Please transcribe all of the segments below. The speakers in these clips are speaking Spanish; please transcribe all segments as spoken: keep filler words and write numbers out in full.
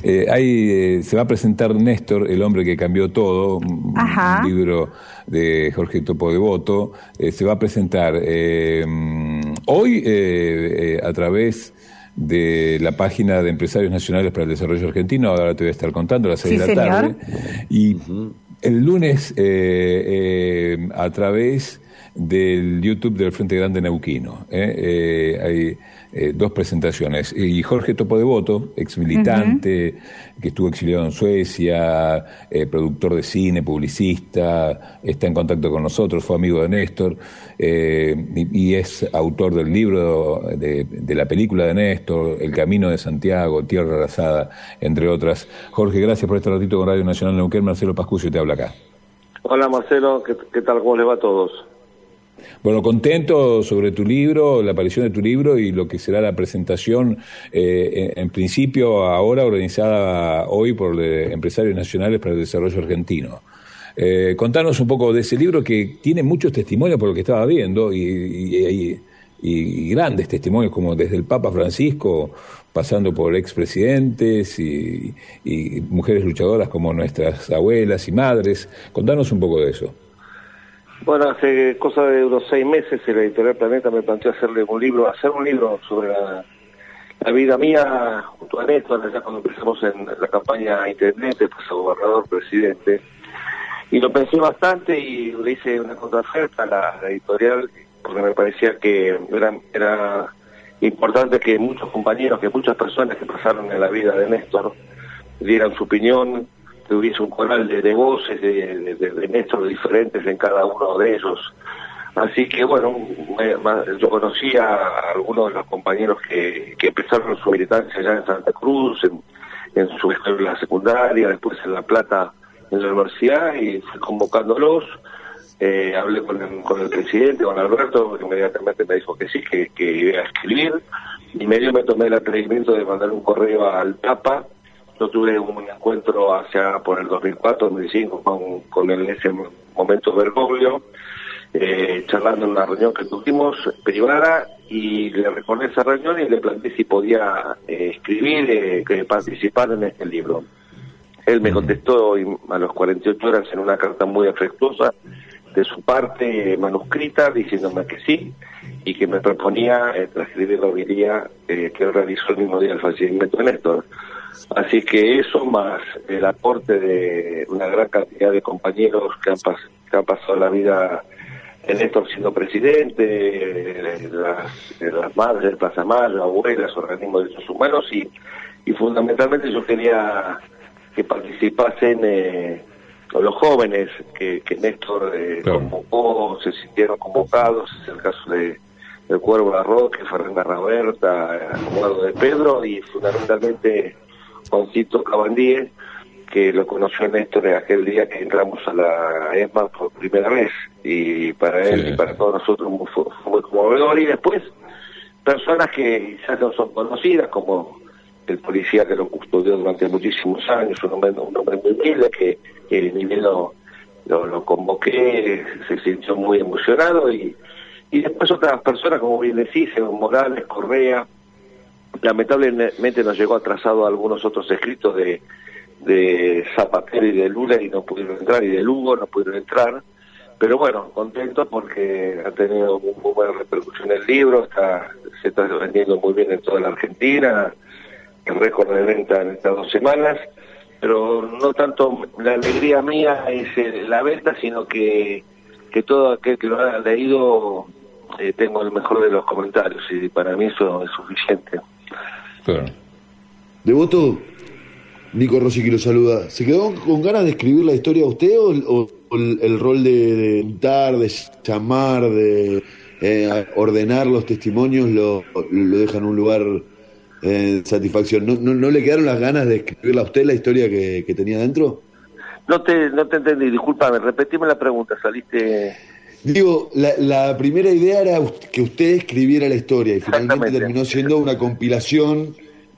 Eh, hay, eh, se va a presentar Néstor, el hombre que cambió todo, Ajá. un libro de Jorge Topo Devoto. Eh, se va a presentar eh, hoy eh, eh, a través de la página de Empresarios Nacionales para el Desarrollo Argentino, ahora te voy a estar contando, a las seis Sí, de la señor. tarde. Y uh-huh. el lunes eh, eh, a través del YouTube del Frente Grande Neuquino. ¿eh? Eh, hay eh, dos presentaciones. Y Jorge Topo Devoto, ex militante, uh-huh. que estuvo exiliado en Suecia, eh, productor de cine, publicista, está en contacto con nosotros, fue amigo de Néstor, eh, y, y es autor del libro, de, de la película de Néstor, El Camino de Santiago, Tierra Arrasada, entre otras. Jorge, gracias por este ratito con Radio Nacional Neuquén. Marcelo Pascucio te habla acá. Hola Marcelo, ¿qué, qué tal? ¿Cómo les va a todos? Bueno, contento sobre tu libro, la aparición de tu libro y lo que será la presentación, eh, en, en principio ahora organizada hoy por eh, Empresarios Nacionales para el Desarrollo Argentino. Eh, contanos un poco de ese libro que tiene muchos testimonios por lo que estaba viendo y, y, y, y grandes testimonios como desde el Papa Francisco, pasando por expresidentes y, y mujeres luchadoras como nuestras abuelas y madres. Contanos un poco de eso. Bueno, hace cosa de unos seis meses la editorial Planeta me planteó hacerle un libro, hacer un libro sobre la, la vida mía junto a Néstor, allá cuando empezamos en la campaña intendente, pues a gobernador, presidente. Y lo pensé bastante y le hice una contraoferta a la, la editorial, porque me parecía que era, era importante que muchos compañeros, que muchas personas que pasaron en la vida de Néstor dieran su opinión, que hubiese un coral de, de voces de, de, de, de Néstor diferentes en cada uno de ellos. Así que bueno, me, me, yo conocí a algunos de los compañeros que, que empezaron su militancia allá en Santa Cruz, en, en su escuela secundaria, después en La Plata, en la universidad, y fui convocándolos. Eh, hablé con el, con el presidente, con Alberto, que inmediatamente me dijo que sí, que, que iba a escribir, y medio me tomé el atrevimiento de mandar un correo al Papa. Yo tuve un encuentro hacia por el dos mil cuatro, dos mil cinco con, con el, en ese momento Bergoglio, eh, charlando en una reunión que tuvimos privada, y le recordé esa reunión y le planteé si podía eh, escribir, eh, que participar en este libro. Él me contestó a los cuarenta y ocho horas en una carta muy afectuosa de su parte, eh, manuscrita, diciéndome que sí, y que me proponía eh, transcribir la homilía eh, que él realizó el mismo día del fallecimiento de Néstor. Así que eso, más el aporte de una gran cantidad de compañeros que han, pas que han pasado la vida en Néstor siendo presidente, eh, las, eh, las madres de Plaza Mayo, abuelas, organismos de derechos humanos, y, y fundamentalmente yo quería que participasen eh, los jóvenes que, que Néstor eh, claro. convocó, se sintieron convocados. Es el caso de del Cuervo Larroque, Fernanda Roberta, Eduardo de Pedro, y fundamentalmente Juancito Cabandíe, que lo conoció a Néstor aquel día que entramos a la ESMA por primera vez, y para él sí. y para todos nosotros fue, fue muy conmovedor. Y después personas que quizás no son conocidas, como el policía que lo custodió durante muchísimos años, un hombre, un hombre muy humilde, que, que ni bien lo, lo, lo convoqué, se sintió muy emocionado, y, y después otras personas, como bien decís, Evo Morales, Correa. Lamentablemente nos llegó atrasado algunos otros escritos de, de Zapatero y de Lula, y no pudieron entrar, y de Lugo no pudieron entrar, pero bueno, contento porque ha tenido muy, muy buena repercusión el libro, está, se está vendiendo muy bien en toda la Argentina, el récord de venta en estas dos semanas, pero no tanto la alegría mía es la venta, sino que, que todo aquel que lo haya leído eh, tengo el mejor de los comentarios, y para mí eso es suficiente. Claro. Devoto, Nico Rossi que lo saluda. ¿Se quedó con ganas de escribir la historia a usted o, o, o el, el rol de, de contar, de llamar, de eh, ordenar los testimonios lo, lo deja en un lugar de eh, satisfacción? ¿No, no, ¿No le quedaron las ganas de escribirle a usted la historia que, que tenía dentro? No te, no te entendí, discúlpame, repetime la pregunta, saliste... Digo, la, la primera idea era que usted escribiera la historia y finalmente terminó siendo una compilación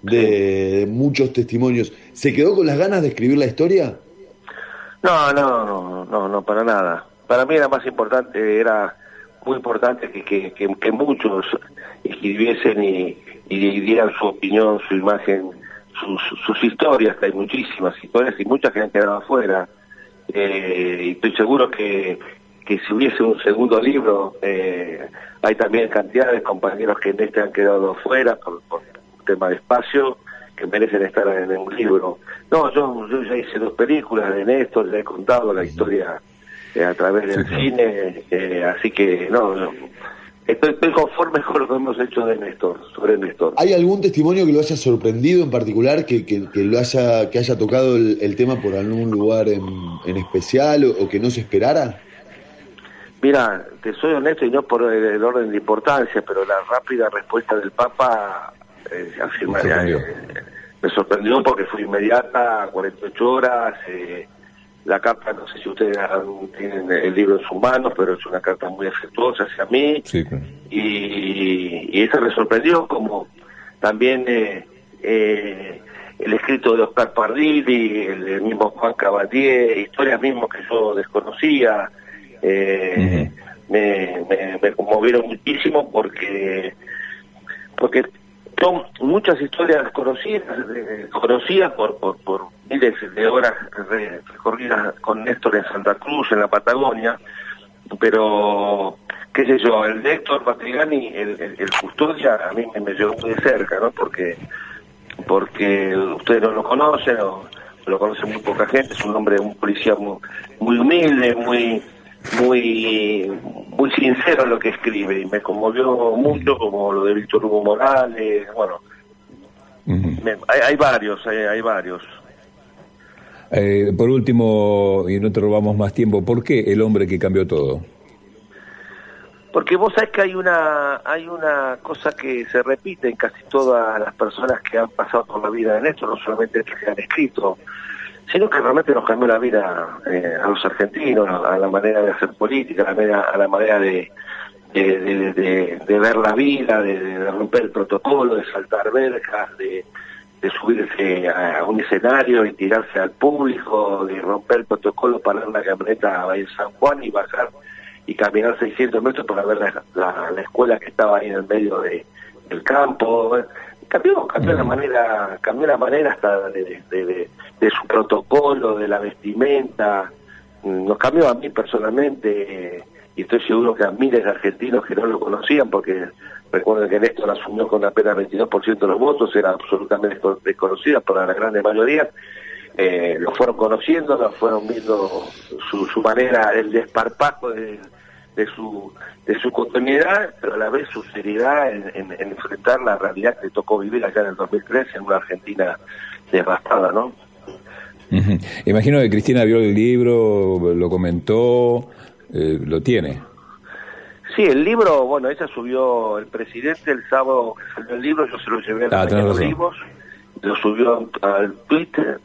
de sí. muchos testimonios. ¿Se quedó con las ganas de escribir la historia? No, no, no, no, no, para nada. Para mí era más importante, era muy importante que, que, que, que muchos escribiesen y, y dieran su opinión, su imagen sus, sus historias, que hay muchísimas historias y muchas que han quedado afuera. Eh, y estoy seguro que, que si hubiese un segundo libro, eh, hay también cantidad de compañeros que en este han quedado afuera por, por tema de espacio, que merecen estar en un libro. No, yo, yo ya hice dos películas de Néstor, ya he contado la historia eh, a través del sí, cine, eh, así que no, no estoy, estoy conforme con lo que hemos hecho de Néstor, sobre Néstor. ¿Hay algún testimonio que lo haya sorprendido en particular, que, que, que lo haya que haya tocado el, el tema por algún lugar en, en especial o, o que no se esperara? Mira, te soy honesto y no por el, el orden de importancia, pero la rápida respuesta del Papa eh, afirmaría, eh, me sorprendió porque fue inmediata, cuarenta y ocho horas. Eh, la carta, no sé si ustedes tienen el libro en sus manos, pero es una carta muy afectuosa hacia mí. Sí, claro. y, y eso me sorprendió, como también eh, eh, el escrito de Oscar Pardini, el, el mismo Juan Cabatier, historias mismas que yo desconocía. Eh, uh-huh. me, me, me conmovieron muchísimo porque porque son muchas historias desconocidas, eh, conocidas por, por, por miles de horas recorridas con Néstor en Santa Cruz, en la Patagonia, pero qué sé yo, el de Héctor Patrigani, el, el, el custodia, a mí me, me llegó muy de cerca, ¿no? Porque porque ustedes no lo conocen, o lo conoce muy poca gente, es un hombre, un policía muy, muy humilde, muy muy muy sincero en lo que escribe, y me conmovió mucho, como lo de Víctor Hugo Morales. Bueno, uh-huh. me, hay, hay varios, hay, hay varios. Eh, por último, y no te robamos más tiempo, ¿por qué El hombre que cambió todo? Porque vos sabés que hay una hay una cosa que se repite en casi todas las personas que han pasado por la vida en esto, no solamente que se han escrito, sino que realmente nos cambió la vida eh, a los argentinos, a la manera de hacer política, a la manera, a la manera de, de, de, de, de ver la vida, de, de romper el protocolo, de saltar verjas, de, de subirse a un escenario y tirarse al público, de romper el protocolo, parar una camioneta en San Juan y bajar y caminar seiscientos metros para ver la, la, la escuela que estaba ahí en el medio de, del campo. Cambió, cambió la manera, cambió la manera hasta de, de, de, de su protocolo, de la vestimenta. Nos cambió a mí personalmente, y estoy seguro que a miles de argentinos que no lo conocían, porque recuerden que Néstor asumió con apenas veintidós por ciento de los votos, era absolutamente desconocida por la gran mayoría. Eh, lo fueron conociendo, lo fueron viendo su, su manera, el desparpajo de, de su de su continuidad, pero a la vez su seriedad en, en, en enfrentar la realidad que le tocó vivir acá en el dos mil trece en una Argentina devastada, ¿no? Uh-huh. Imagino que Cristina vio el libro, lo comentó, eh, lo tiene. Sí, el libro, bueno, ella subió, el presidente el sábado que salió el libro, yo se lo llevé a los Olivos, lo subió al Twitter,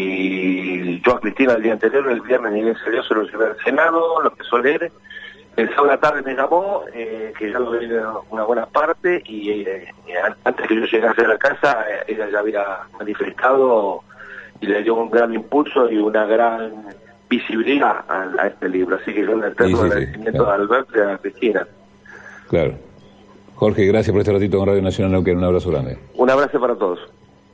y yo a Cristina el día anterior, el viernes ni bien salió, se lo llevé al Senado, lo empezó a leer. El sábado a la tarde me llamó, eh, que ya lo veía una buena parte, y eh, antes que yo llegase a la casa, eh, ella ya había manifestado y le dio un gran impulso y una gran visibilidad a, a este libro. Así que yo le tengo sí, sí, agradecimiento sí, claro. a Alberto y a Cristina. Claro. Jorge, gracias por este ratito con Radio Nacional Neuquén. Un abrazo grande. Un abrazo para todos.